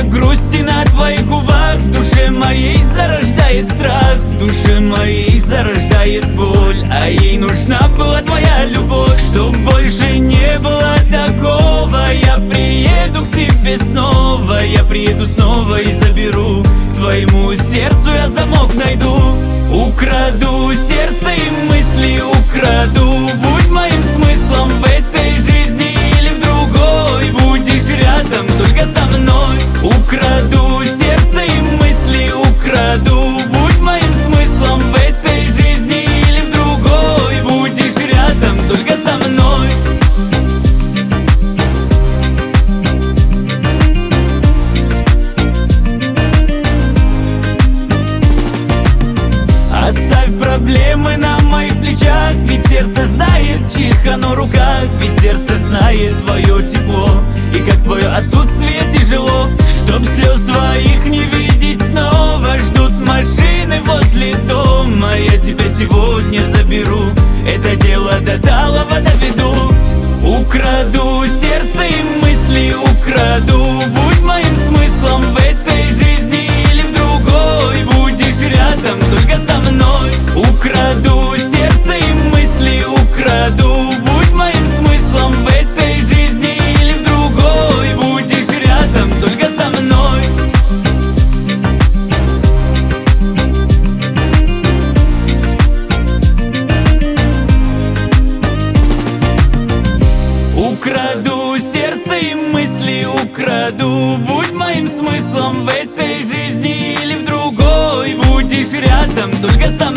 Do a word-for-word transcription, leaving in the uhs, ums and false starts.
Запах грусти на твоих губах в душе моей зарождает страх, в душе моей зарождает боль. А ей нужна была твоя любовь, чтоб больше не было такого. Я приеду к тебе снова, я приеду снова и заберу. К твоему сердцу я замок найду. Украду сердце и мысли, украду. Будь моим смыслом в этой жизни или в другой. Будешь рядом только со мной. Украду сердце и мысли, украду. Будь моим смыслом в этой жизни или в другой. Будешь рядом только со мной. Оставь проблемы на моих плечах, ведь сердце знает, в чьих оно руках. Ведь сердце знает твое тепло, и как твое отсутствие тяжело. Чтоб слез твоих не видеть снова, ждут машины возле дома. Я тебя сегодня заберу, это дело до талого доведу. Украду сердце и мысли, украду. Будь моим смыслом в этой жизни или в другой. Будешь рядом только со мной. Украду сердце и мысли, украду. Будь моим смыслом в этой жизни или в другой. Будешь рядом только со мной. Украду сердце и мысли, украду. Будь моим смыслом в этой жизни или в другой. Будешь рядом только со мной.